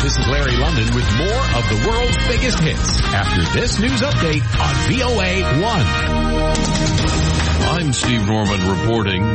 This is Larry London with more of the world's biggest hits after this news update on VOA 1. I'm Steve Norman reporting.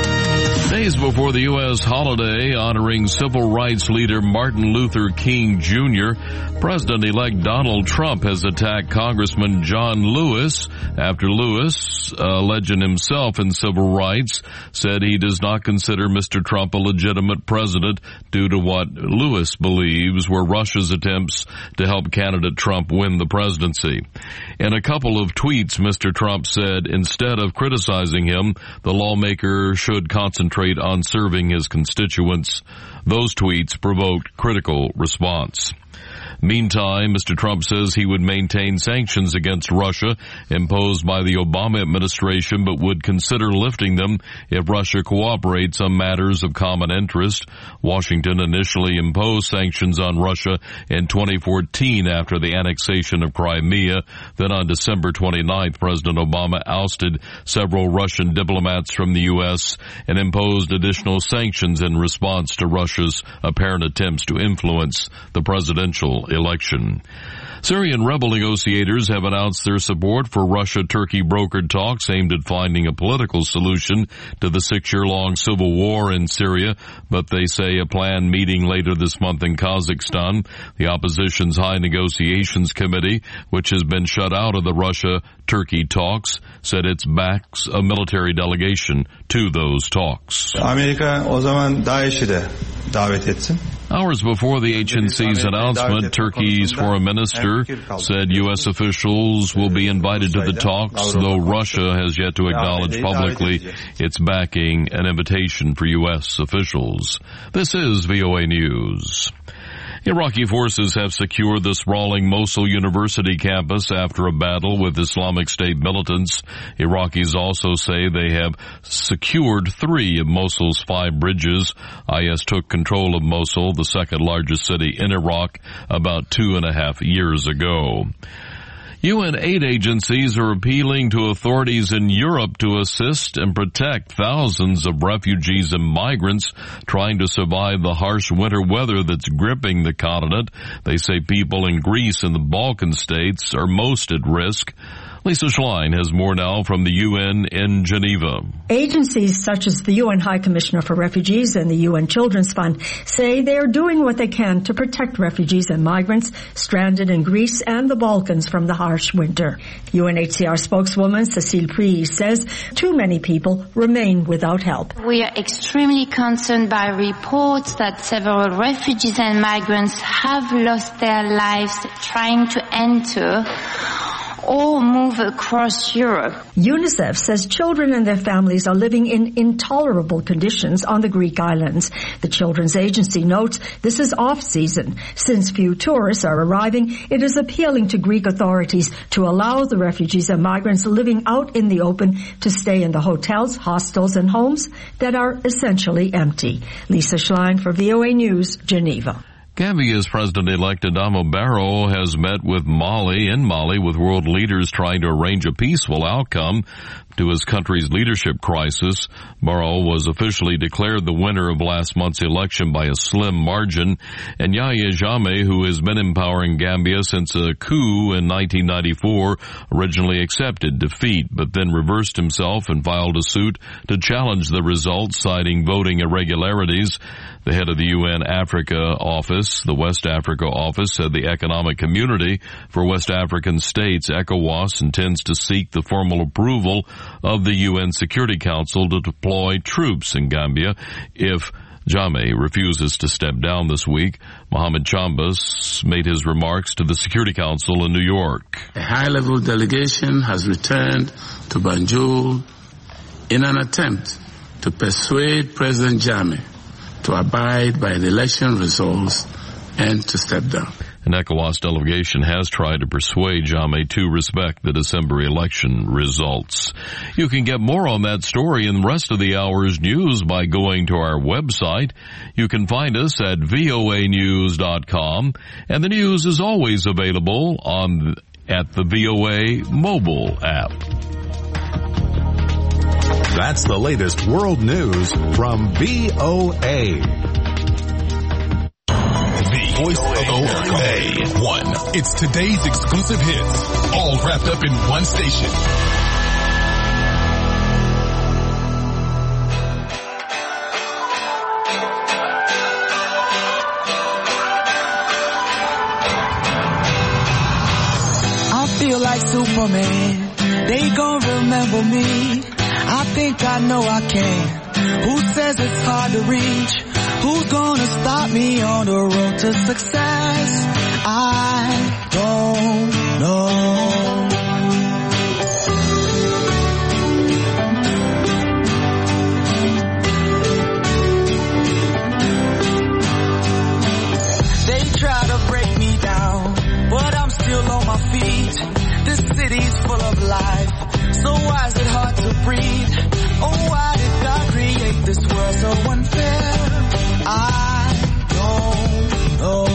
Days before the U.S. holiday honoring civil rights leader Martin Luther King Jr., President-elect Donald Trump has attacked Congressman John Lewis after Lewis, a legend himself in civil rights, said he does not consider Mr. Trump a legitimate president due to what Lewis believes were Russia's attempts to help candidate Trump win the presidency. In a couple of tweets, Mr. Trump said instead of criticizing him, the lawmaker should concentrate on serving his constituents. Those tweets provoked critical response. Meantime, Mr. Trump says he would maintain sanctions against Russia imposed by the Obama administration, but would consider lifting them if Russia cooperates on matters of common interest. Washington initially imposed sanctions on Russia in 2014 after the annexation of Crimea. Then on December 29th, President Obama ousted several Russian diplomats from the U.S. and imposed additional sanctions in response to Russia's apparent attempts to influence the presidential election. Syrian rebel negotiators have announced their support for Russia-Turkey brokered talks aimed at finding a political solution to the 6-year-long civil war in Syria, but they say a planned meeting later this month in Kazakhstan. The opposition's High Negotiations Committee, which has been shut out of the Russia-Turkey talks, said it backs a military delegation to those talks. Amerika o zaman DAEŞ'i de davet etsin. Hours before the HNC's announcement, Turkey's foreign minister said U.S. officials will be invited to the talks, though Russia has yet to acknowledge publicly its backing an invitation for U.S. officials. This is VOA News. Iraqi forces have secured the sprawling Mosul University campus after a battle with Islamic State militants. Iraqis also say they have secured 3 of Mosul's 5 bridges. IS took control of Mosul, the second largest city in Iraq, about 2.5 years ago. UN aid agencies are appealing to authorities in Europe to assist and protect thousands of refugees and migrants trying to survive the harsh winter weather that's gripping the continent. They say people in Greece and the Balkan states are most at risk. Lisa Schlein has more now from the UN in Geneva. Agencies such as the UN High Commissioner for Refugees and the UN Children's Fund say they are doing what they can to protect refugees and migrants stranded in Greece and the Balkans from the harsh winter. UNHCR spokeswoman Cécile Puy says too many people remain without help. We are extremely concerned by reports that several refugees and migrants have lost their lives trying to enter or move across Europe. UNICEF says children and their families are living in intolerable conditions on the Greek islands. The Children's Agency notes this is off-season. Since few tourists are arriving, it is appealing to Greek authorities to allow the refugees and migrants living out in the open to stay in the hotels, hostels, and homes that are essentially empty. Lisa Schlein for VOA News, Geneva. Gambia's President-elect Adama Barrow has met with Mali with world leaders trying to arrange a peaceful outcome to his country's leadership crisis. Barrow was officially declared the winner of last month's election by a slim margin, and Yahya Jammeh, who has been empowering Gambia since a coup in 1994, originally accepted defeat, but then reversed himself and filed a suit to challenge the results, citing voting irregularities. The head of the UN Africa office, the West Africa office, said the Economic Community for West African States, ECOWAS, intends to seek the formal approval of the UN Security Council to deploy troops in Gambia if Jammeh refuses to step down this week. Mohamed Chambas made his remarks to the Security Council in New York. A high-level delegation has returned to Banjul in an attempt to persuade President Jammeh to abide by the election results and to step down. An ECOWAS delegation has tried to persuade Jammeh to respect the December election results. You can get more on that story and the rest of the hour's news by going to our website. You can find us at voanews.com, and the news is always available at the VOA mobile app. That's the latest world news from VOA. The voice of America. VOA1. It's today's exclusive hits, all wrapped up in one station. I feel like Superman. They gon' remember me. I think I know I can. Who says it's hard to reach? Who's gonna stop me on the road to success? I don't know. They try to break me down, but I'm still on my feet. This city's full of life, so why is it hard to breathe? Oh, why did God create this world so unfair? I don't know.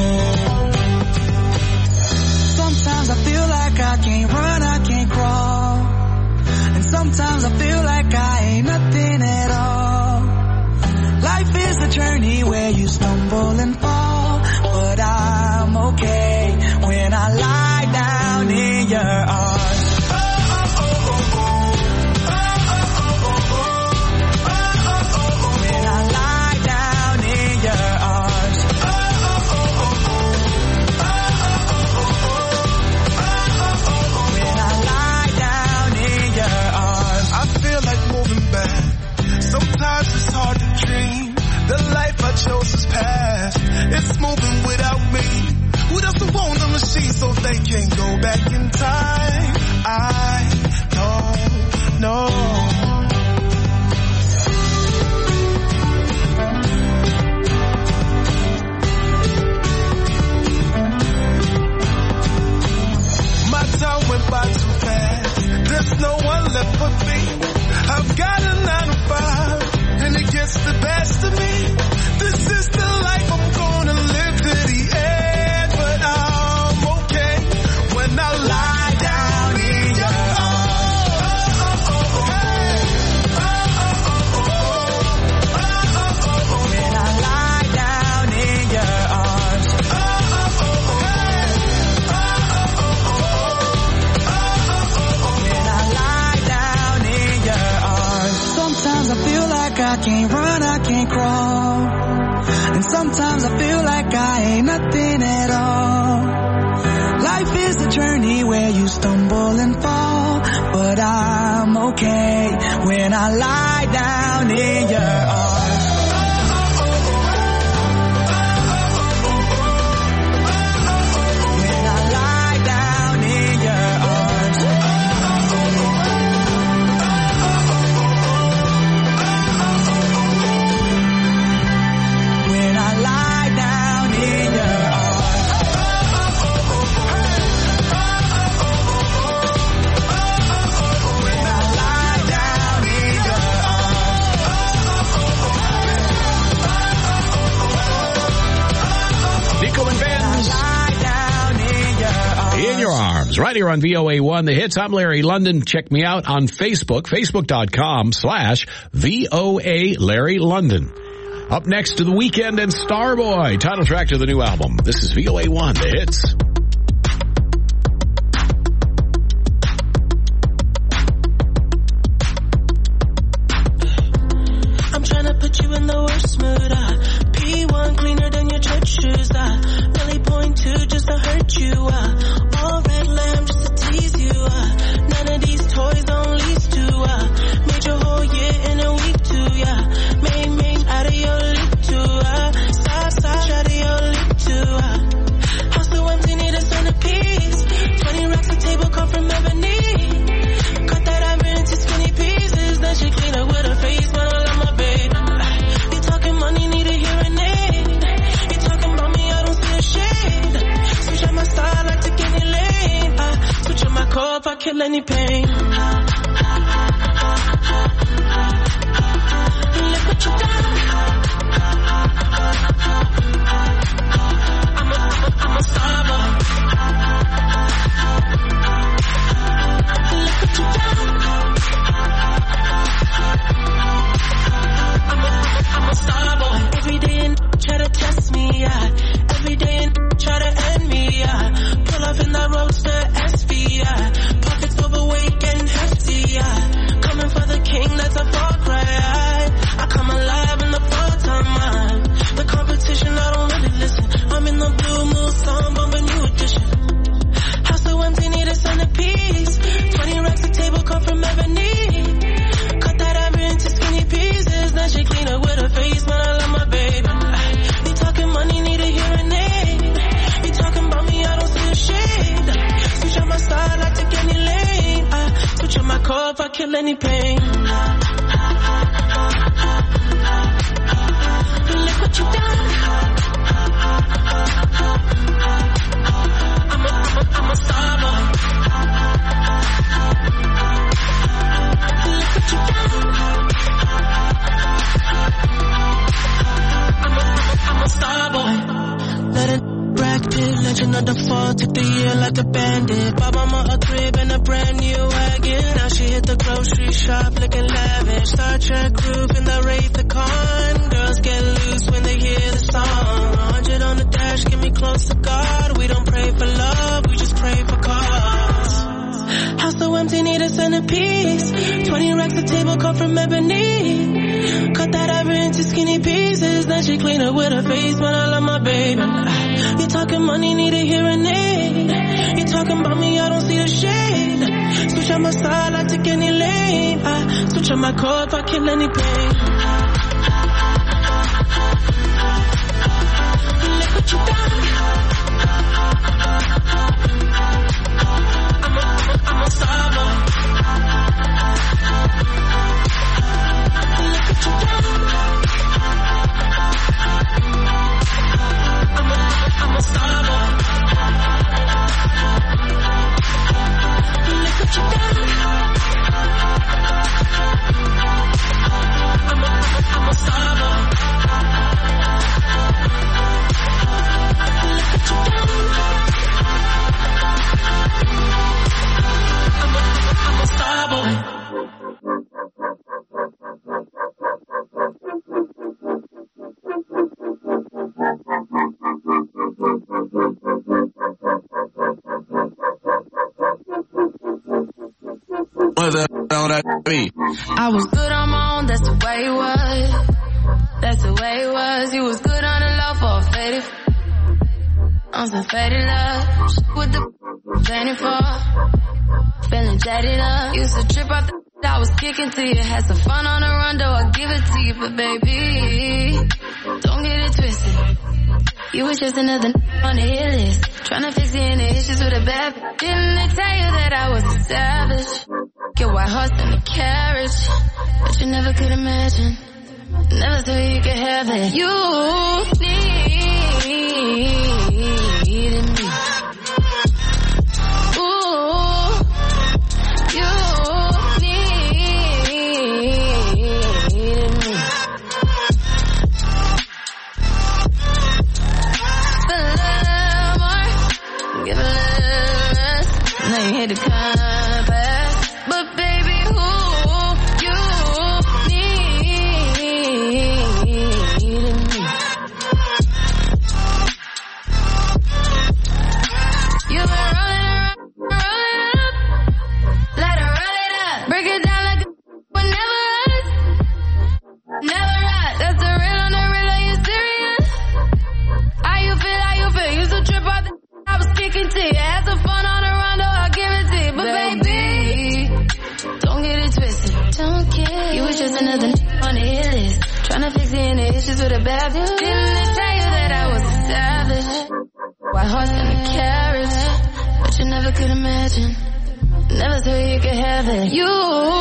Sometimes I feel like I can't run, I can't crawl. And sometimes I feel like I ain't nothing at all. Life is a journey where you stumble and fall, but I'm okay when I lie down in your arms. Sometimes it's hard to dream. The life I chose is past. It's moving without me. Who doesn't want the machine so they can go back in time? I don't know. My time went by too fast. There's no one left for me. I've got a 9 to 5, and it gets the best of me. This is the life I'm gonna live to the end, but I'm okay when I lie down in your arms. When I lie down in your arms. When I lie down in your arms. Sometimes I feel like I can't run, I can't crawl. And sometimes I feel like I ain't nothing at all. Life is a journey where you stumble and fall, but I'm okay when I lie down in your arms. When I lie down in your arms. When I lie down in your When I lie down in your Nico and Benz. In your arms, right here on VOA1 The Hits. I'm Larry London. Check me out on Facebook, facebook.com/VOA Larry London. Up next to The Weeknd and Starboy, title track to the new album. This is VOA1 The Hits. I'm trying to put you in the worst mood. P1 cleaner than your church shoes. Really point to just to hurt you. All red lamb just to tease you. None of these toys don't lease to. Made your whole year in a week too. Made out of your league too. Side out of your league too. House so empty, need a centerpiece. 20 racks a table come from ebony. Cut that iron into skinny pieces. Then she clean up with her face, but I love my babe. You talking money, need a hearing aid. You talking about me, I don't see a shade. Switch up my style, like to get any lane. Switch up my core if I kill any pain. Look what you done. I'm a star boy. Look what you done. I'm a star boy. Every day and try to test me, Every day and any pain. Look what you done. I'm a star boy. Look what you done. I'm a star boy. Let it bracket, legend of the fall, took the year like a bandit. Bought mama a crib and a brand new wagon. Now she hit the grocery shop looking lavish. Star Trek roof in the Wraith the Con. Girls get loose when they hear the song. 100 on the dash, get me close to God. We don't pray for love, we just pray for cause. House so empty, need a centerpiece. 20 racks of table cut from ebony. Cut that ever into skinny pieces. Then she clean up with her face, but I love my baby. You talking money, need a hearing aid. You talking about me, I don't see the shade. Switch on my side, I take any lane. I switch on my core if I kill any pain. Look what you done. I'm a star boy. Look what you done. I'm a star boy. Look what you done. I'm a star boy. Look what you done. I'm a star boy. I was good on my own, that's the way it was. That's the way it was. You was good on the low for a faded. On some faded love. With the fainting for. Feeling jaded up. Used to trip off the I was kicking to you. Had some fun on the run, though I give it to you. But baby, don't get it twisted. You was just another on the hit list. Tryna fix any issues with a bad bitch. Didn't they tell you that I was a savage? Get white horse in the carriage. But you never could imagine. Never thought you could have it. You needed me. Ooh, you needed me. A little more, give a little less. Now you hit the compass. But baby, who you needed me. You've been rolling up, let her roll it up. Break it down like a but never us. Never us. That's the real on the real, are you serious? How you feel, how you feel? Used to trip out the I was kicking to you. Had some fun on the rondo, I'll give it to you. But baby, don't get it twisted. Don't get you was just another on the hit list. Tryna fix any issues with a bad bitch. Didn't they tell you that I was a savage? White horse in the carriage. But you never could imagine. Never thought you could have it. You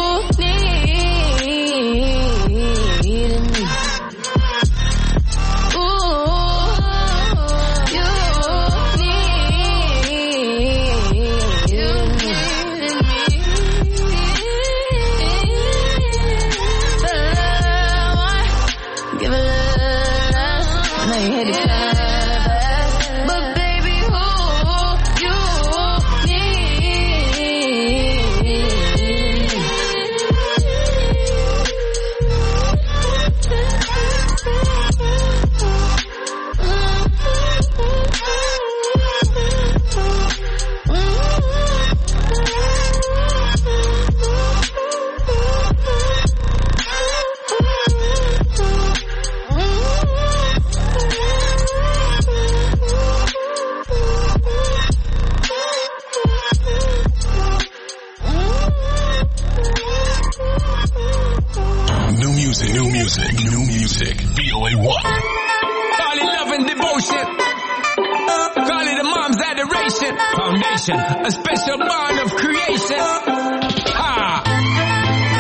needed me. Ooh, you needed me. Give a little less. Now you hit the compass. But baby, who you New music. VOA1. Call it love and devotion. Call it a mom's adoration. Foundation, a special bond of creation. Ha!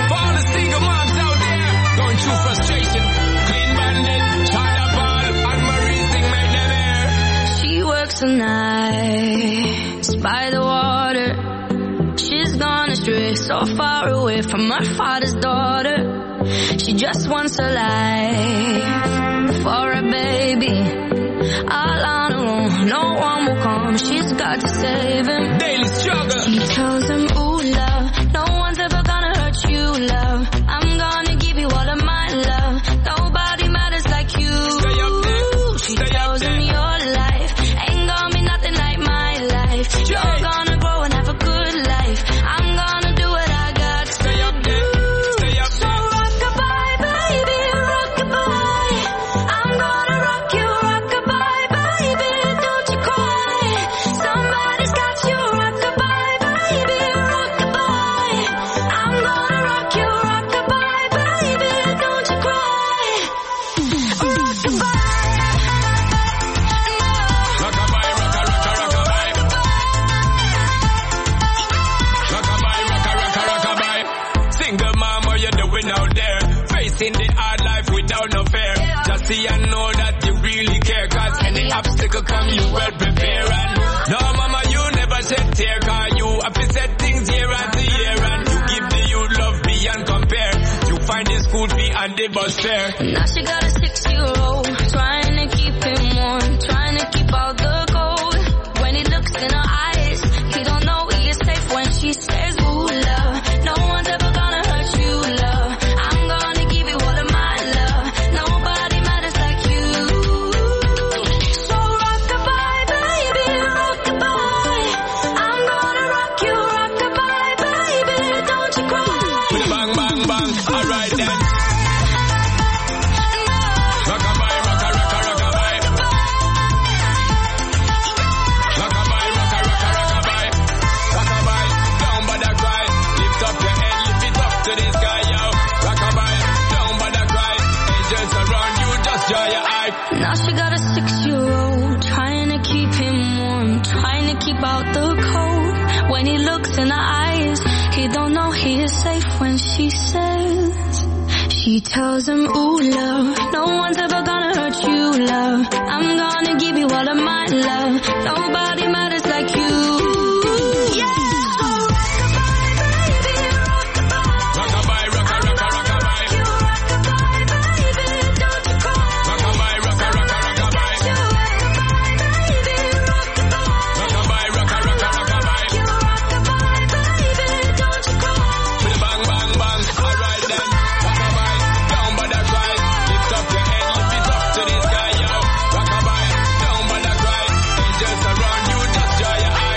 tonight by the water. She's gone astray, so far away from her father's daughter. She just wants a life for a baby. All on her own, no one will come. She's got to save him. Daily struggle. She tells him, ooh, love, no one's ever gonna hurt you, love. I'm gonna give you all of my love. Nobody matters like you. Stay up there. She tells him your life ain't gonna be nothing like my life. You're gonna grow and have a good life. I'm gonna do what I got to Stay up there. Stay up So there. rock-a-bye, baby, rock-a-bye. I'm gonna rock you, rock-a-bye, baby, don't you cry. Somebody's got you, rock-a-bye, baby, rock-a-bye. I'm gonna rock you, rock-a-bye, baby, don't you cry. Rock-a-bye. Rock-a-bye, rock-a-rock-a, rock-a-bye. Rock-a-bye, rock-a-rock-a, rock-a-bye. Single mom, what you doing out there? Facing the hard life without no fear. Just see and know that you really care. Cause any obstacle come, you well prepare. And no, mama, you never shed tear. Cause you have to set things year after year. And you give the youth love beyond compare. You find the school fee and the bus fare. Now she got a 6-year-old, trying to keep him warm, trying to keep out the cold. When he looks in her eyes, he don't know he is safe when she says, ooh, love, no one's ever gonna hurt you, love. I'm gonna give you all of my love. Nobody matters like you. So rock-a-bye, baby, rock-a-bye. I'm gonna rock you, rock-a-bye, baby, don't you cry. With a bang, bang, bang. Alright then. Rock-a-bye, rock-a-rock-a, rock-a-bye. Rock-a-bye, rock-a-rock-a, rock-a-bye. Rock-a-bye, down by the cry. Lift up your head, lift it up to the sky, yo. Rock-a-bye, down by the cry. Angels around you, just dry your eye. Now she got a 6-year-old, trying to keep him warm, trying to keep out the cold. When he looks in her eyes, he don't know he is safe when she says, she tells him, ooh, love, no one's ever gonna hurt you, love. I'm gonna give you all of my love. Nobody matters like you. Yeah. So rock-a-bye, baby, rock-a-bye. Rock-a-bye, rock-a-rock-a, rock-a-bye. You rock-a-bye, baby, don't you cry. Rock-a-bye, rock-a-rock-a, rock-a-bye. You rock-a-bye, baby, rock-a-bye. Rock-a-bye, rock-a-rock-a, rock-a-bye. You rock-a-bye, baby, don't you cry. With a bang, bang, bang. Alright then. Rock-a-bye, down by the cry. Lift up your head, lift it up to the sky, yo. Rock-a-bye, down by the cry. Angels around you, just dry your eye.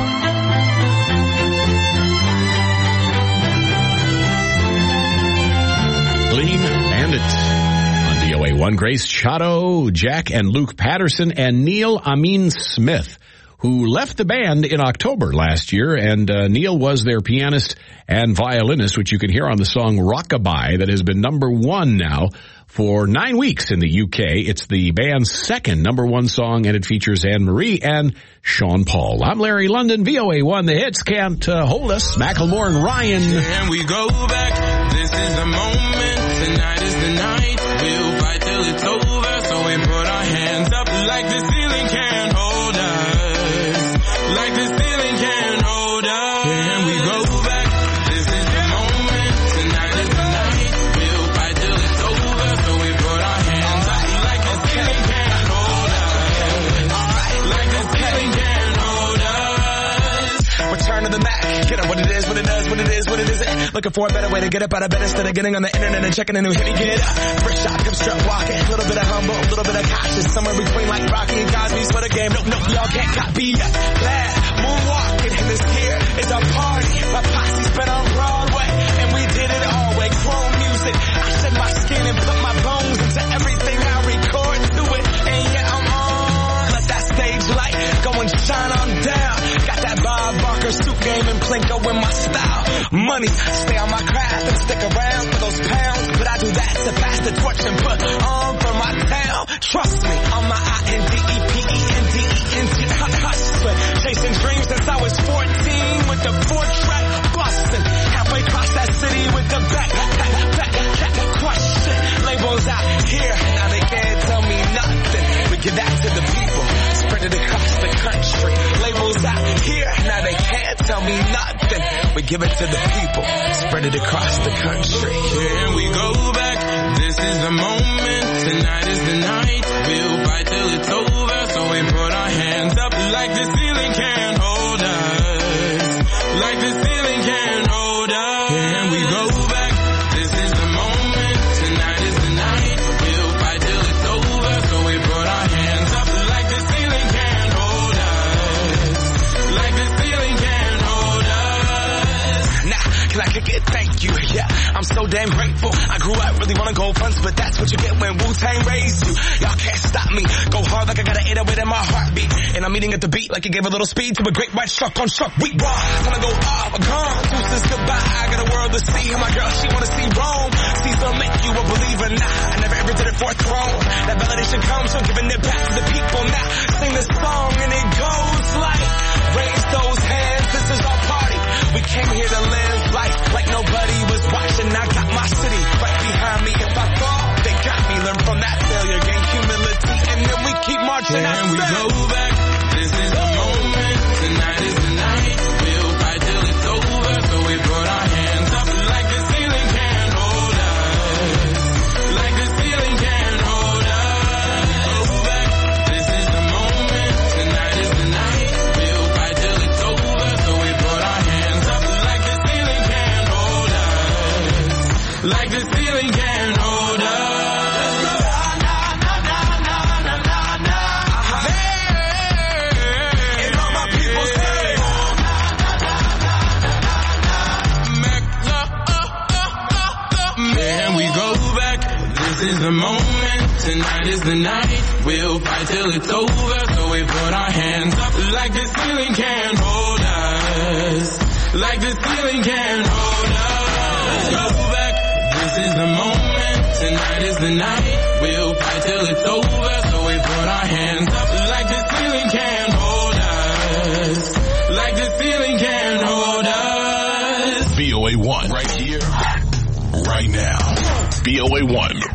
Clean Bandits on VOA1. Grace Chatto, Jack and Luke Patterson, and Neil Amin Smith, who left the band in October last year. And Neil was their pianist and violinist, which you can hear on the song Rockabye, that has been number one now for 9 weeks in the UK. It's the band's second number one song, and it features Anne-Marie and Sean Paul. I'm Larry London, VOA1. The hits can't hold us. Macklemore and Ryan. And we go back. This is the moment. Tonight is the night. We'll fight till it's over. So we put our hands up like the ceiling can't hold us. Like the ceiling can't hold us. And we go back. This is the moment. Tonight is the night. We'll fight till it's over. So we put our hands up like the ceiling can't hold us. Like the ceiling can't hold us. Return to the Mac. Get up what it is, what it does, what it is, what it isn't. Looking for a better way to get up out of bed instead of getting on the internet and checking a new hit. Get up. First shot, come strut walking. A little bit of humble, a little bit of cautious. Somewhere between like Rocky and Cosby's for the game. Nope, y'all can't copy yet. Glad moonwalking in this here is our party. My posse's been on Broadway and we did it all way. Chrome music. I shed my skin and put my bones into everything I record to it. And yeah, I'm on. Let that stage light go and shine on down. Got that Bob Barker suit game and Plinko in my style. Money, stay on my craft and stick around for those pounds. But I do that to pass the torch and put on for my town. Trust me, on my INDEPENDENT hustling. Chasing dreams since I was 14 with the 4-track bustin'. Halfway across that city with the back question. Labels out here, now they can't tell me nothing. We give that to the people, spread it across the rules out here. Now they can't tell me nothing. We give it to the people, spread it across the country. Here we go back. This is the moment. Tonight is the night. We'll fight till it's over. So we put our hands up like the ceiling can't hold us. Like the ceiling can't hold us. Here we go back. This is the moment. Tonight is the night. We'll fight till it's over. So we put our hands up like the ceiling can't hold us. Like the ceiling can't hold us. Nah, can I kick it? Thank you. Yeah, I'm so damn grateful. I grew up really wanna go fronts, but that's what you get when Wu-Tang raised you. Y'all can't stop me. Go hard like I got an 808 in my heartbeat. And I'm eating at the beat like it gave a little speed to a great white shark on shark. We raw. Wanna go off, gone. Deuces goodbye. I got a world to see. My girl, she wanna see Rome. Caesar make you a believer. Nah, I never ever did it for a throne. That validation comes from giving it back to the people. Now sing this song and it goes like, raise those hands. This is our party. We came here to live life like nobody was watching. I got my city right behind me. If I fall, they got me. Learn from that failure, gain humility, and then we keep marching. And we go back. This is the moment. Tonight is the night. We'll fight till it's over. So we put our hands up like the ceiling can't hold us. Like the ceiling can't hold us. Go back. This is the moment. Tonight is the night. We'll fight till it's over. So we put our hands up like the ceiling can't hold us. Like the ceiling can't hold us. This is the moment, tonight is the night. We'll fight till it's over. So we put our hands up like the ceiling can't hold us. Like the ceiling can't hold us. Go back, this is the moment, tonight is the night. We'll fight till it's over. So we put our hands up like the ceiling can't hold us. Like the ceiling can't hold us. VOA1 right here, right now. VOA1.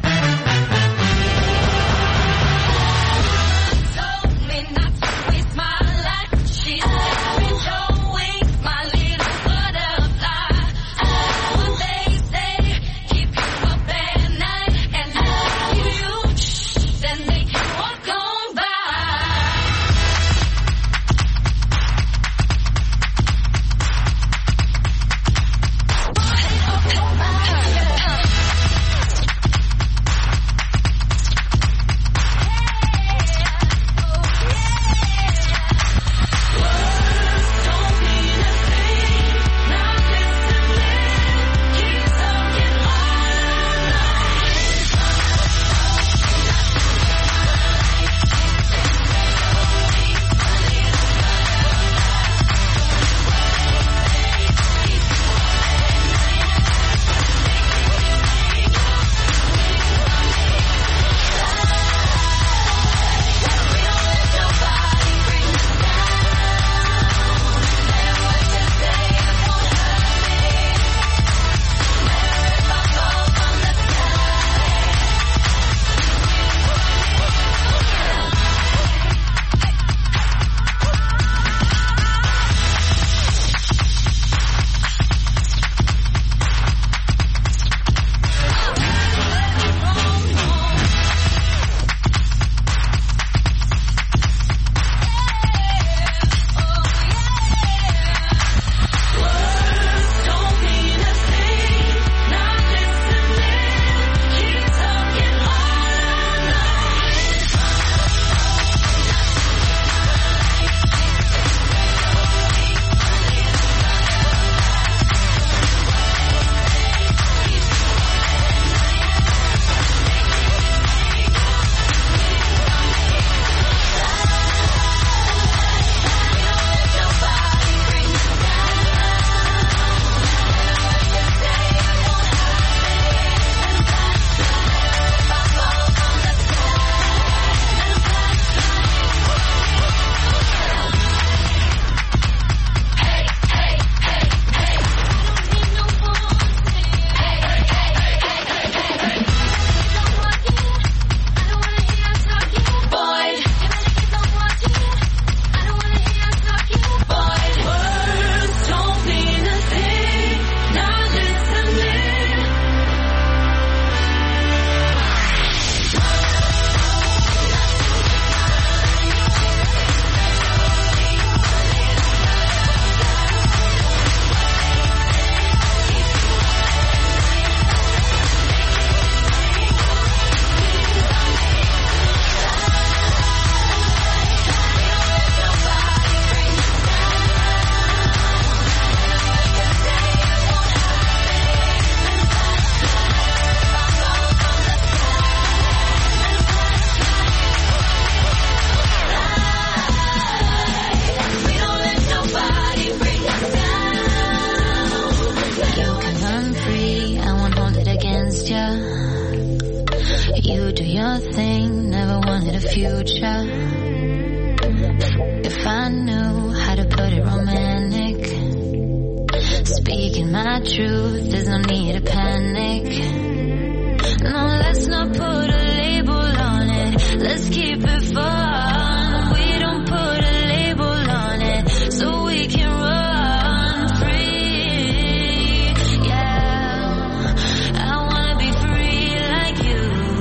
my truth, there's no need to panic. No, let's not put a label on it. Let's keep it fun. We don't put a label on it, so we can run free. Yeah, I wanna be free like you.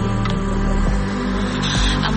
I'm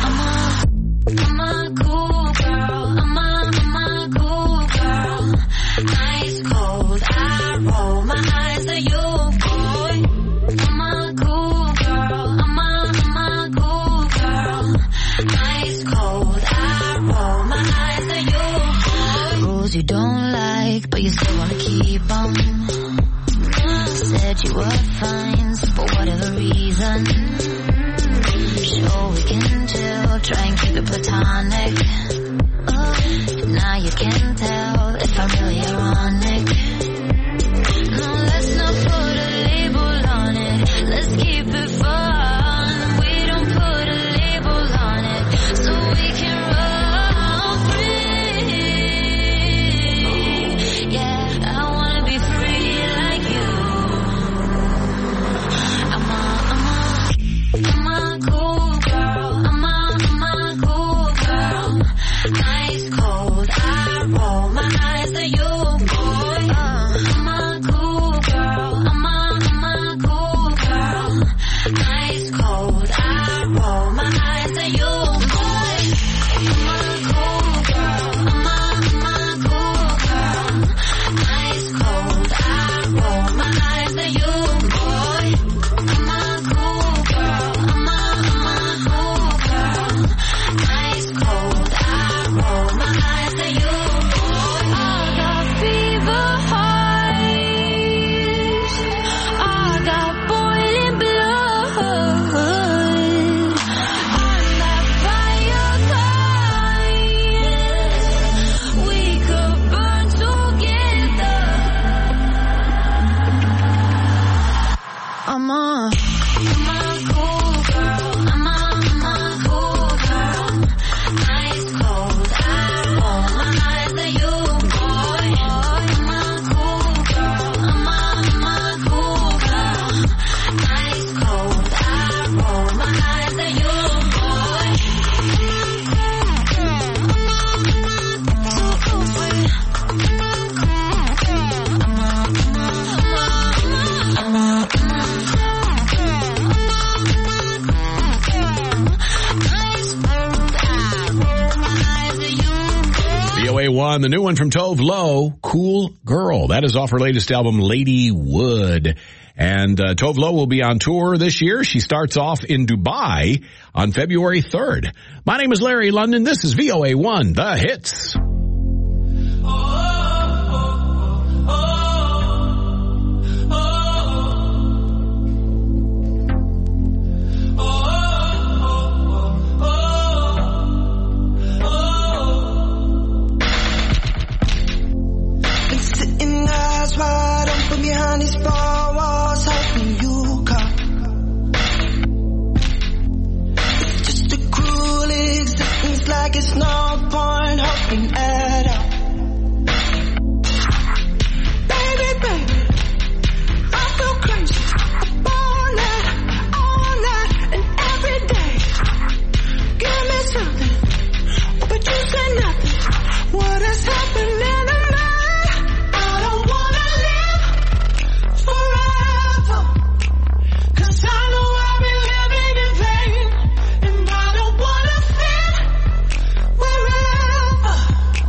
a cool girl. I'm a cool girl. Ice cold, I roll my eyes at you, boy. I'm a cool girl. I'm a cool girl. Ice cold, I roll my eyes at you, boy. Rules you don't like, but you still wanna keep them. Said you were fine for whatever reason. Sure we can chill, try and keep it platonic. Now you can tell if I'm really ironic. No, let's not put a label on it. Let's keep it fun. We don't put a label on it, so we can run free. Yeah, I wanna be free like you. I'm a cool girl. I'm a cool girl. Ice cold, I roll my eyes at you, boy. I'm a cool girl. I'm a cool girl. Ice cold, I roll my eyes at you, boy. I'm a cool girl. I'm a cool girl. Ice cold, I roll my eyes at you, boy. I'm a cool girl. I'm a cool girl. Ice cold, I roll my eyes at you, boy. I got fever hearts. I got boiling blood. I'm that fire kind. We could burn together. I'm a cool girl. I'm a cool girl. Ice cold, I roll my eyes at you, boy. I'm a cool girl. I'm a cool girl. Ice cold, I roll my eyes at you, boy. Too cool for you. VOA1, the new one from Tove Lo, Cool Girl. That is off her latest album, Lady Wood. And Tove Lo will be on tour this year. She starts off in Dubai on February 3rd. My name is Larry London. This is VOA1, The Hits. Been sitting eyes wide open behind these four walls, hoping you come. It's just a cruel existence, like it's no point hoping at all. Baby, baby, I feel crazy. Up all night, and every day. Give me something, but you say nothing. What is happening tonight? I don't wanna live forever, 'cause I know I've been living in vain, and I don't wanna sit wherever.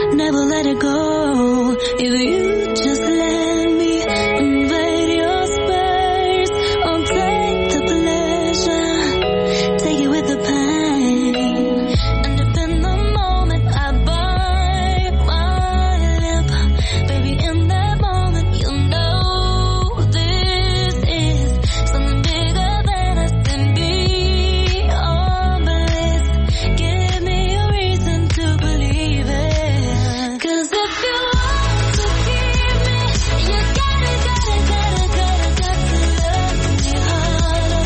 never let it go. If you just let me invade your space, I'll take the pleasure, take it with the pain. And if in the moment I bite my lip, baby, in that moment you know this is something bigger than us and beyond bliss. Give me a reason to believe it. 'Cause if you want to keep me, you gotta love me harder.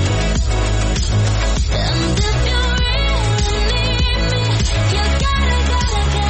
And if you really need me, you gotta love me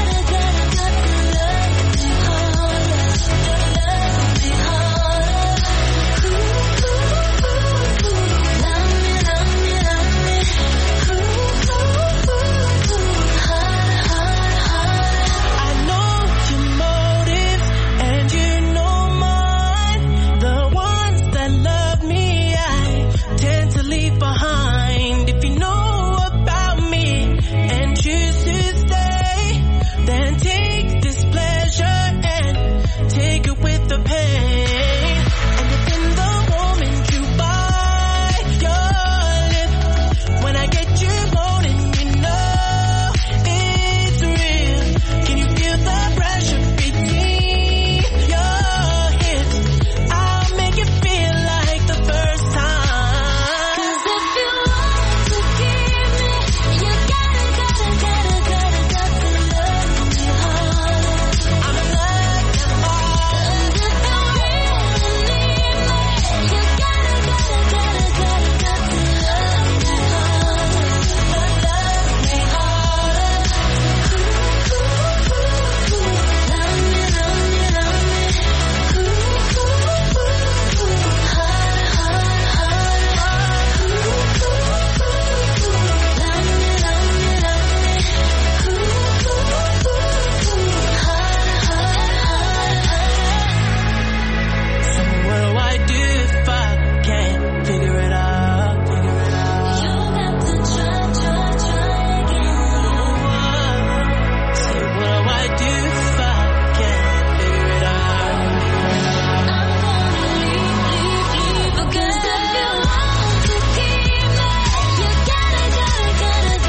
I know your motives and you know mine. The ones that love me, I tend to leave behind. If you know about me and choose to stay, then take this pleasure and take it with the pain. And if in the moment you bite your lip, when I get you moaning, you know it's real. Can you feel the pressure between your hips? I'll make it feel like the first time. 'Cause if you want to keep me, you gotta love me harder. I'm like your heart. And if you really need me, you gotta love me harder. So what do I do if I can't figure it out? You'll have to try again. So what do I do if I can't figure it out? I'm gonna leave. Because if you want to keep me, you gotta love me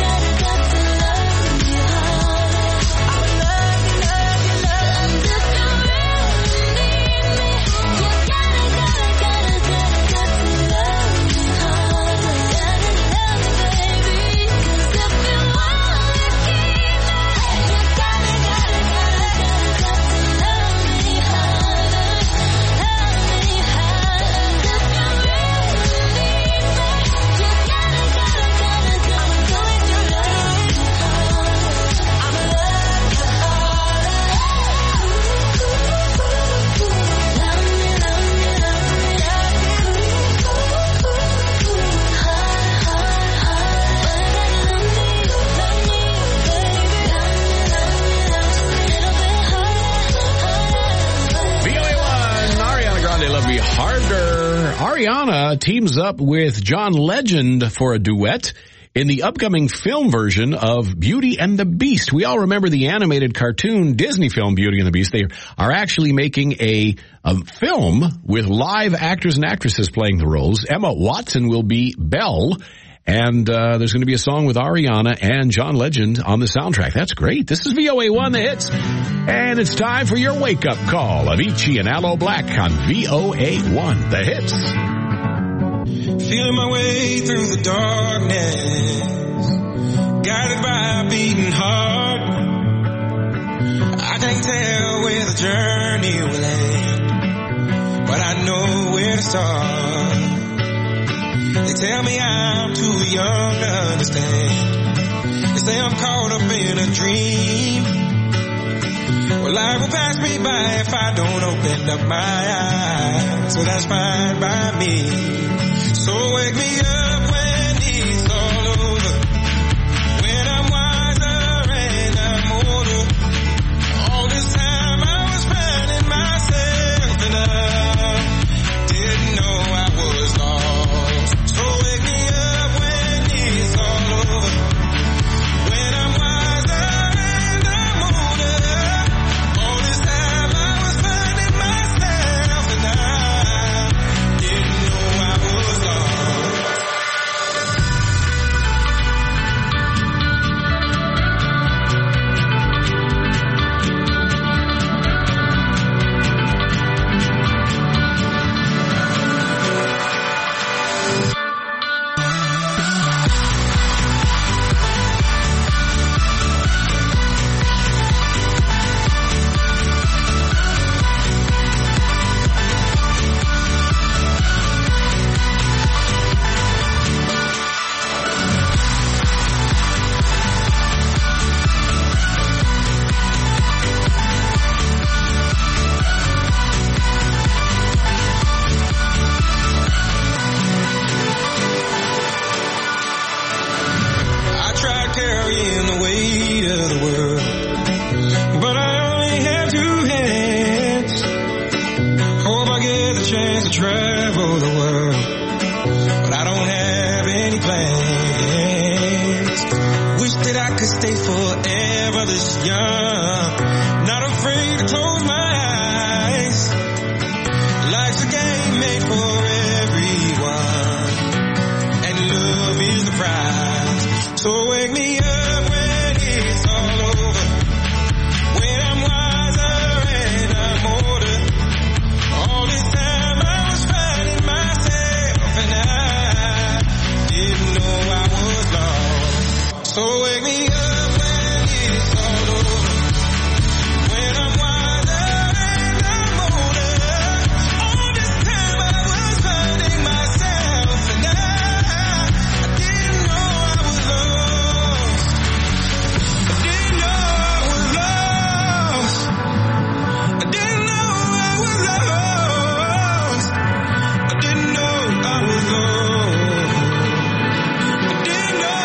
harder. I'll love you. And if you really need me, you gotta love me harder. Gotta love me, baby. 'Cause if you want to keep me, you gotta love me harder. And if you really need me, you gotta I'ma do it to love you harder. I'ma love you VOA1, Ariana Grande, Love Me Harder. Ariana teams up with John Legend for a duet in the upcoming film version of Beauty and the Beast. We all remember the animated cartoon Disney film Beauty and the Beast. They are actually making a film with live actors and actresses playing the roles. Emma Watson will be Belle. And there's going to be a song with Ariana and John Legend on the soundtrack. That's great. This is VOA1 The Hits. And it's time for your wake-up call. Avicii and Aloe Black on VOA1 The Hits. Feeling my way through the darkness, guided by a beating heart. I can't tell where the journey will end, but I know where to start. They tell me I'm too young to understand. They say I'm caught up in a dream. Well, life will pass me by if I don't open up my eyes. So that's fine by me. So wake me up when it's all over, when I'm wiser and I'm older. All this time I was finding myself and I didn't know I was lost. So wake me up when it's all over, when I'm wiser and I'm older. to travel the world, but I don't have any plans. Wish that I could stay forever this young, not afraid to close my eyes. Life's a game made for everyone, and love is the prize. So wake me up when it's all over, when I'm wiser and I'm older. All this time I was finding myself, and I didn't know I was lost. So wake me up when it's all over, when I'm wiser and I'm older. All this time I was finding myself, and I didn't know I was lost. I didn't know I was lost. I didn't know I was lost. I didn't know I was lost. I didn't know.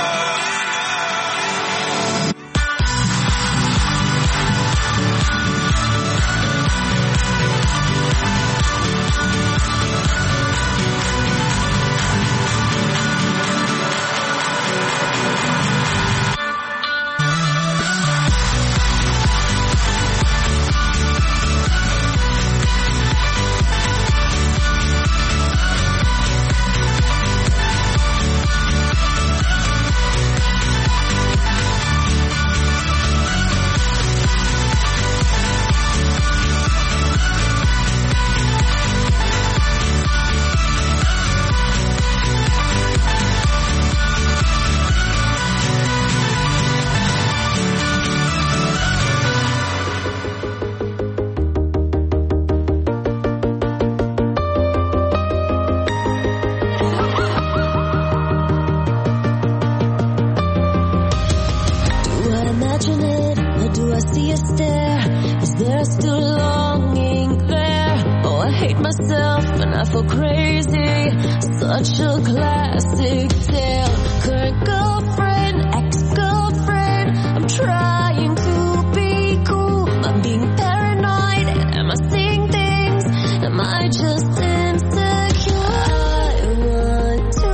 Do I imagine it, or do I see a stare? Is there still longing there? Oh, I hate myself and I feel crazy. Such a classic tale. Current girlfriend, ex-girlfriend. I'm trying to be cool. I'm being paranoid. Am I seeing things? Am I just insecure? I want to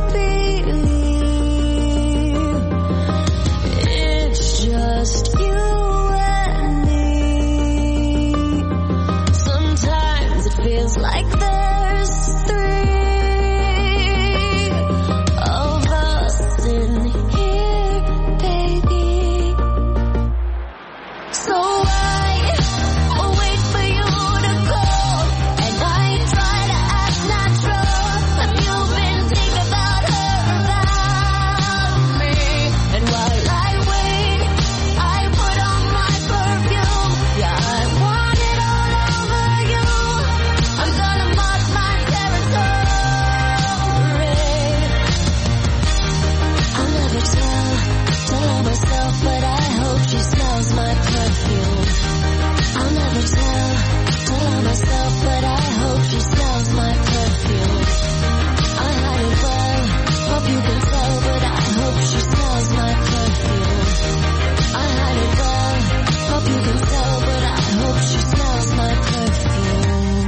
believe it's just you and me. Sometimes it feels like there's three of us in here, baby. So I will wait for you to call, and I try to act natural. Have you been thinking about her, about me? And while I wait, I put on my perfume. Yeah, I want it all over you. I'm gonna mark my territory. I'll never tell her myself, but I hope she smells my perfume. I'll never tell her myself, but I hope she smells my perfume. I hide it well, hope you can tell, but I hope she smells my perfume. I hide it well, hope you can tell, but I hope she smells my perfume.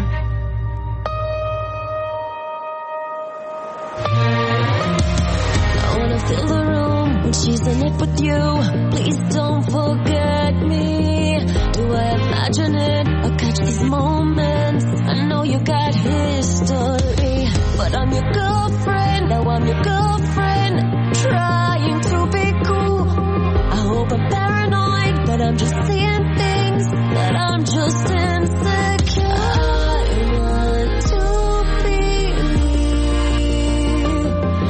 I wanna fill the room when she's in it with you. Please don't forget me. Do I imagine it or catch these moments? I know you got history, but I'm your girlfriend. Now I'm your girlfriend, trying to be cool. I hope I'm paranoid, but I'm just seeing things that I'm just insecure. I want to believe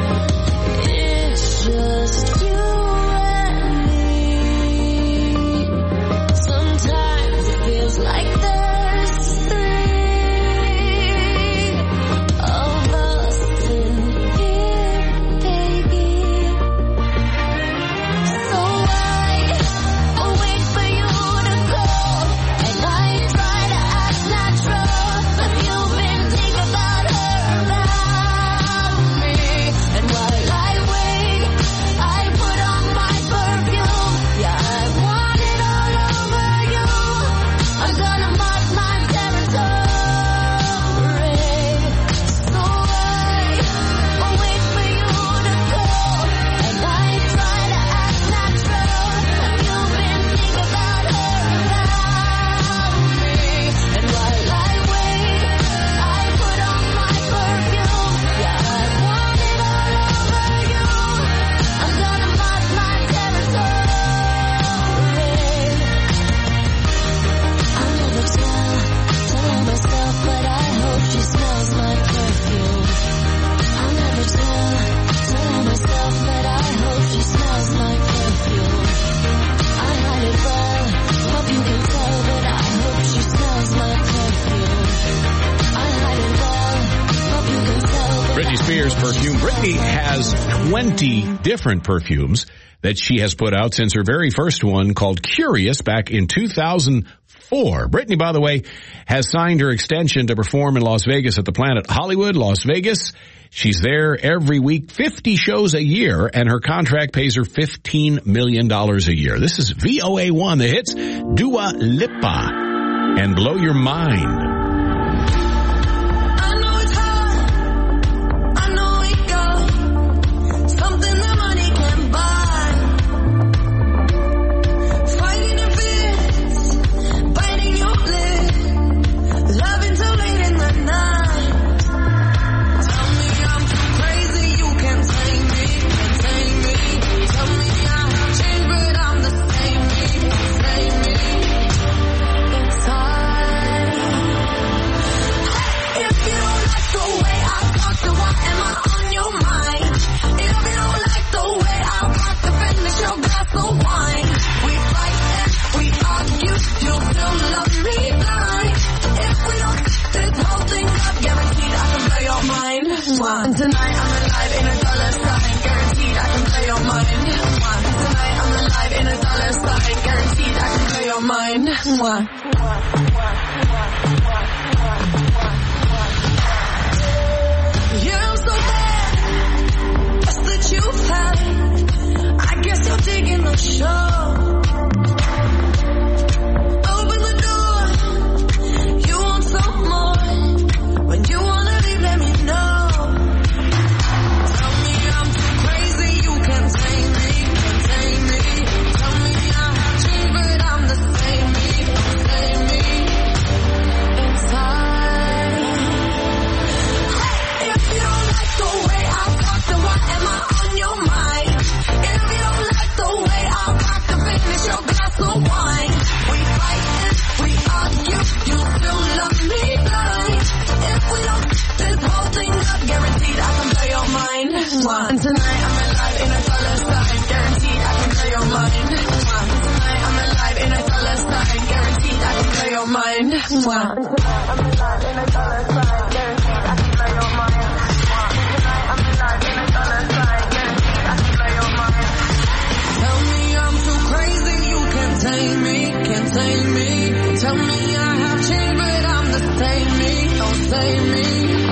it's just you and me. Sometimes it feels like there's three of us in here, perfume. Britney has 20 different perfumes that she has put out since her very first one called Curious back in 2004. Britney, by the way, has signed her extension to perform in Las Vegas at the Planet Hollywood, Las Vegas. She's there every week, 50 shows a year, and her contract pays her $15 million a year. This is VOA1, the hits, Dua Lipa, and Blow Your Mind. And tonight I'm alive in a dollar sign, guaranteed I can play your mind. Tonight I'm alive in a dollar sign, guaranteed I can play your mind. Yeah, I'm so bad, just that you've had. I guess you're digging the show. Open the door, you want some more. When you wanna leave, let me know. And tonight I'm alive in a dollar sign, guaranteed I can play your mind. Tonight I'm alive in a dollar sign, guaranteed I can play your mind. Tonight I'm alive in a dollar sign, guaranteed I can play your mind. Tonight I'm alive in a dollar sign, guaranteed I can play your mind. Tell me I'm too crazy, you can't tame me, can't tame me. Tell me I have changed, but I'm the same me, don't save me.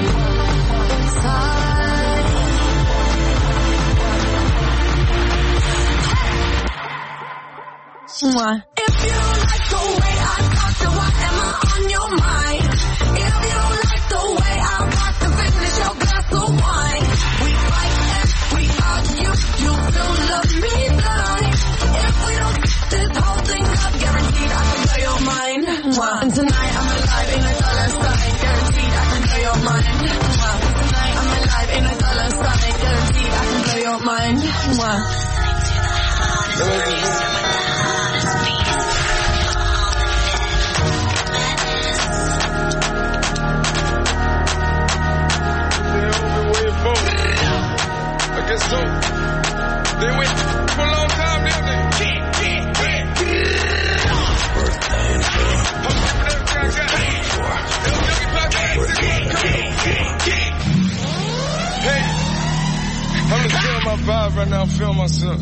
If you don't like the way I talk, then why am I on your mind? If you don't like the way I rock, then finish your glass of wine. We fight and we argue, you still love me blind. If we don't this whole thing up, guaranteed I can play your mind. And tonight I'm alive in a dollar sign, guaranteed I can play your mind. Tonight I'm alive in a dollar sign, guaranteed I can play your mind. I guess so. They went for a long time, didn't they? Hey, I'm just feeling my vibe right now. I'm feeling myself.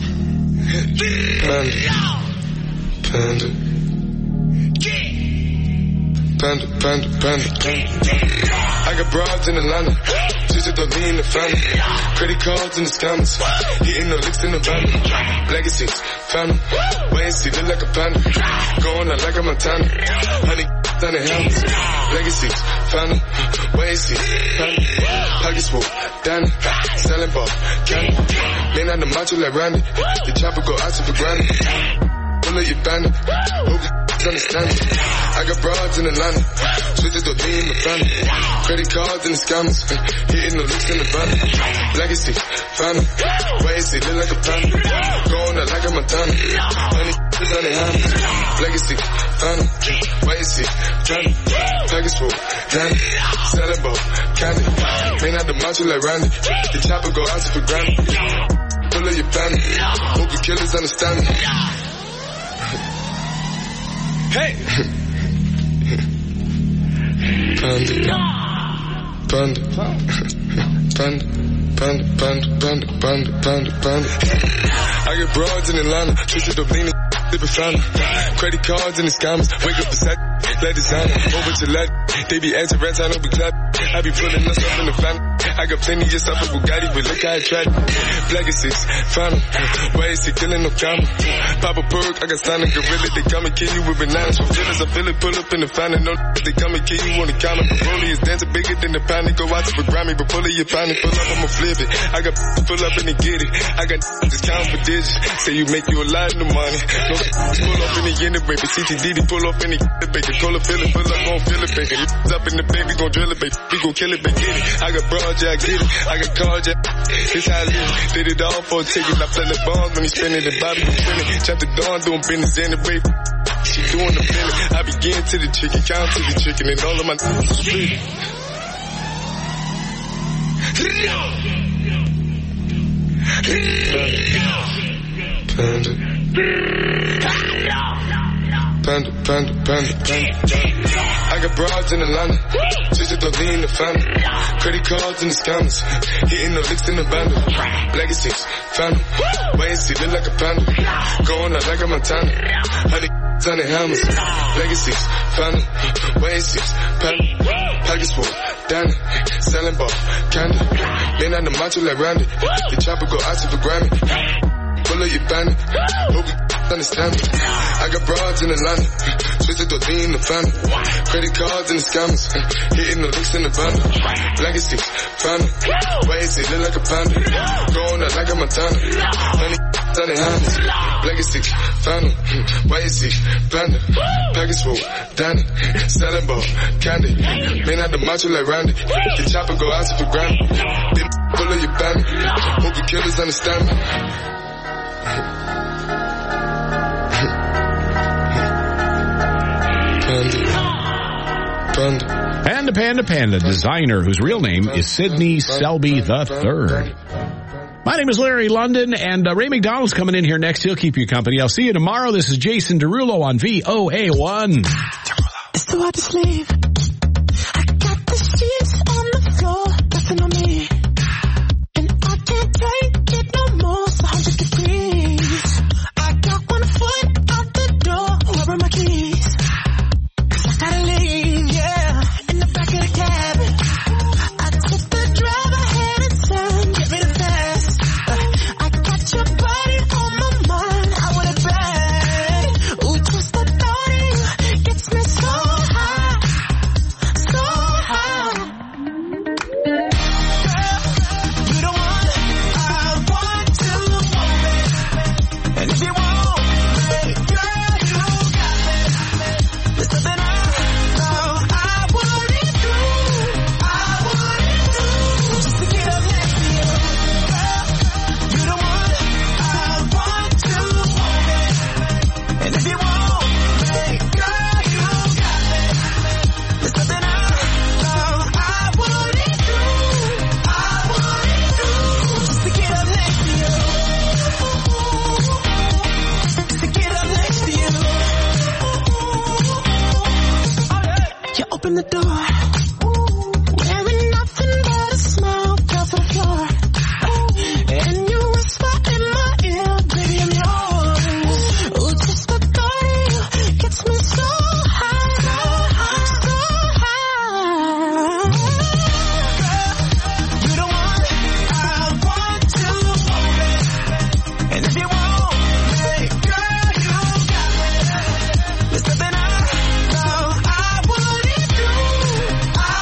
Panda. I got broads in Atlanta. Just don't lean the family. Credit cards in the scammers. Hitting the licks in the van. Legacies, family. Wait and see, look like a panda. Going out like a Montana. Honey, on the helmets. Legacies, family. Wait and see, family. Pockets full, Danny. Selling ball, candy. Man on the macho like Randy. The chopper go out for granted. Pull up your bandit. Hope you understand it. I got broads in Atlanta. Switches don't lean the family. Credit cards in the scammers. Hitting the licks in the van. Legacy, family. Wait and see, look like a panda. Going out like a Montana. Honey, on the hands. Legacy, family. Wait and see, family. Package full, Danny. Selling ball, candy. Man out the macho like Randy. The chopper go out for granted. Pull up your bandit. Hope the killers understand me. Hey! Panda. Panda. I get broads in Atlanta, twisted up leaning, sipping fountain. Credit cards in the scammers, wake up beside, let designer, over to let. They be answering rats, I don't be clap. I be pulling us up in the family. I got plenty of stuff with Bugatti, but look how I tried. Black is 6, found him. Why is he killing no comma? Pop a perk, I got signed a gorilla. They come and kill you with bananas for feelings. I feel it, pull up in the fountain. No, they come and kill you on the counter. Broly is dancing bigger than the pound. They go out to the Grammy, but pull it, you pound it. Pull up, I'ma flip it. I got pull up and they get it. I got just count for digits. Say you make you a lot of money. No, pull up in the end, baby. CTD, pull up in the baby. Cola, feel it, pull up, gon' feel it, baby. Up in the baby, gon' drill it, baby. We gon' kill it, baby. Get it. I got broad, yeah, I get it. I got cards, yeah. It's how I live. Did it all for a ticket. I play the bombs when he spinning the Bobby, he spinning. Chop the dawn, doing business in the baby. She doing the feeling. I begin to the chicken, count to the chicken, and all of my street. Panda. I got broads in Atlanta, just to lean the family. Credit cards in the scammers, hitting the licks in the bundle. Black is 6, found him. Wait and see, look like a panda. Going out like a Montana. 100 hammers. Black is 6, found him. Wait and see, panda. Pockets full, Danny. Selling ball, candy. Been on the macho like Randy. The chopper go out to the Grammy. Pull up your bandit. Hope you understand me. I got broads in Atlanta. Twisted to lean the family. Credit cards in the scammers. Hitting the licks in the bundle. Black is 6, found him. Why is it look like a panda? Going out like a Montana. 100 hammers. Black is 6, found him. Why is it panda? Package full, Danny. Selling ball, candy. Man out the macho like Randy. The chopper go out to the Grammy. Then pull up your bandit. Hope you killers understand me. Panda, designer whose real name is Sidney Selby III. My name is Larry London, and Ray McDonald's coming in here next. He'll keep you company. I'll see you tomorrow. This is Jason Derulo on VOA1. It's too hard to sleep. I got the sheets on the floor, nothing on me. And I can't take it no more, it's 100 degrees. I got one foot out the door, where are my keys? Cause I gotta leave, yeah, in the back of the cabin. I took the drive ahead and turn, get me the fast. I got your body on my mind, I want it bad. Ooh, twist the thought of you, gets me so high, so high. Girl, you the one I want to want me. And if you want me, girl, you got me. There's something I know I wouldn't do, just to get up next to you. Girl, you the one I want to want me. And if you want me, girl, you got me. There's something I know I wouldn't do, just to get up next to you. To get up next to you. You open the door, wearing nothing but a smile, fell to the floor. And you whisper in my ear, baby, I'm yours. Ooh, just the thought of you gets me so high, so high. Girl, you the one I want to want me. And if you want me, girl, you got me. There's something I know I wouldn't do,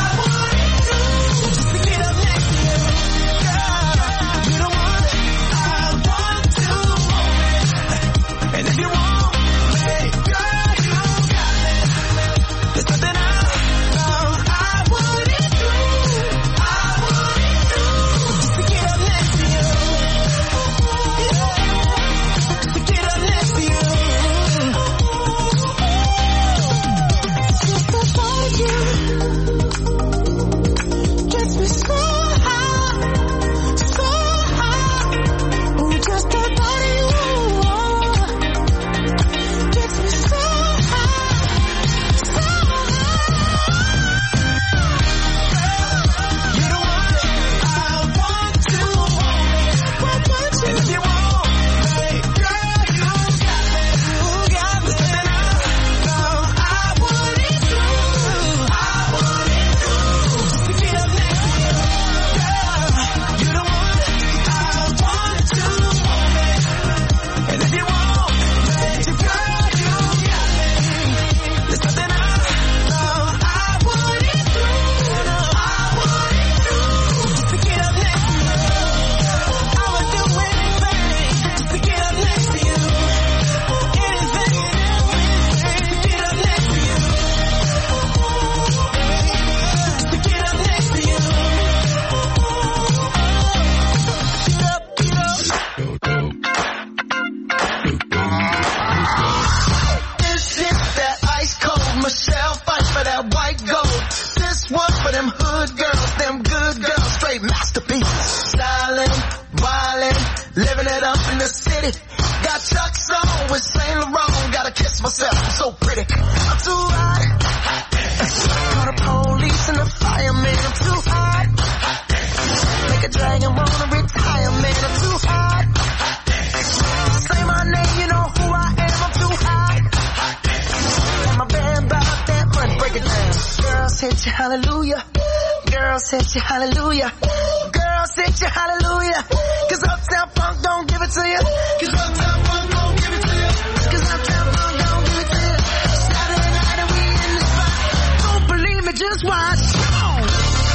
that white gold. This one for them hood girls, them good girls, straight masterpieces. Stylin', wildin', living it up in the city. Got Chuck's on with Saint Laurent, gotta kiss myself, I'm so pretty. I'm too hot. Call the police and the fireman, I'm too hot. Make a dragon wanna retire, man, I'm too hot. Say my name, you know who I am, I'm too hot. And my band bought that money, break it down. Girls hit you hallelujah, girls hit you hallelujah, girls hit you hallelujah. Cause Uptown Funk don't give it to you, cause Uptown Funk don't give it to you, cause Uptown Funk don't give it to you. Saturday night and we in the spot, don't believe me, just watch. Come on.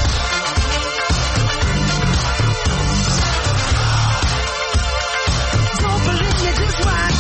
Don't believe me, just watch.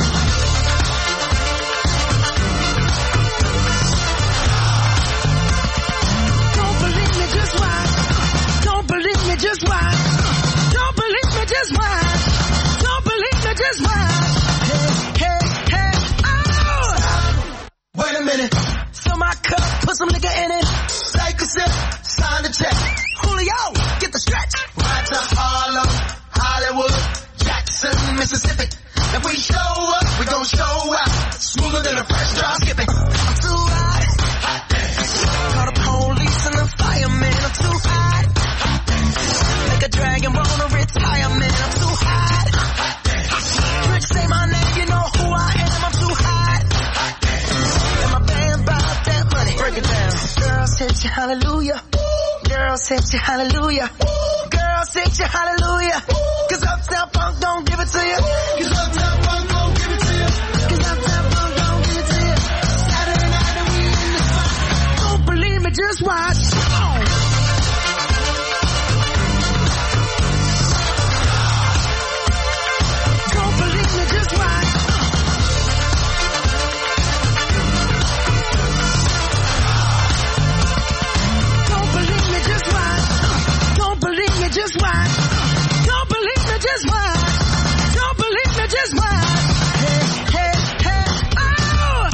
Don't believe me, just watch. Don't believe me, just watch. Don't believe me, just watch. Don't believe me, just watch. Hey, hey, hey, oh! Wait a minute. Fill my cup, put some nigga in it. Take a sip, sign the check. Julio, get the stretch. Right to Harlem, Hollywood, Jackson, Mississippi. If we show up, we gon' show out. Smoother than a fresh drop skipping. I'm too hot. Call the police and the fireman, I'm too hot. Make a dragon wanna retire, man, I'm too hot. Trick say my name, you know who I am, I'm too hot. And my band bought that money, break it down. Girls hit you hallelujah, girls hit you hallelujah, girls hit you hallelujah. Cause Uptown Funk don't give it to you, cause Uptown Funk don't give it to you, cause Uptown Funk don't give it to you. Saturday night and we in the spot, don't believe me, just watch. Come on. Don't believe me, just watch. Don't believe me, just watch. Don't believe me, just watch. Don't believe me, just watch. Don't believe me, just watch. Hey, hey, hey, oh!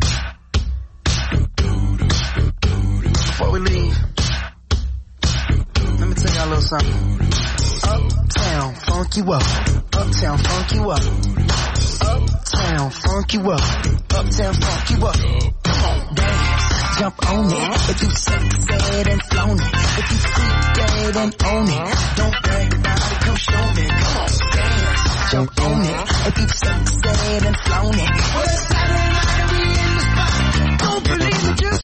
Before we leave, let me tell y'all a little something. Uptown, funk you up. Uptown, funk you up. Uptown, funk you up. Uptown, funk you up. Come on, dance, jump on it. If you said and flown it, if you freak dead and own it, don't brag about it, come show me. Come on, dance, jump on it. If you said and flown it, well, it's Saturday night.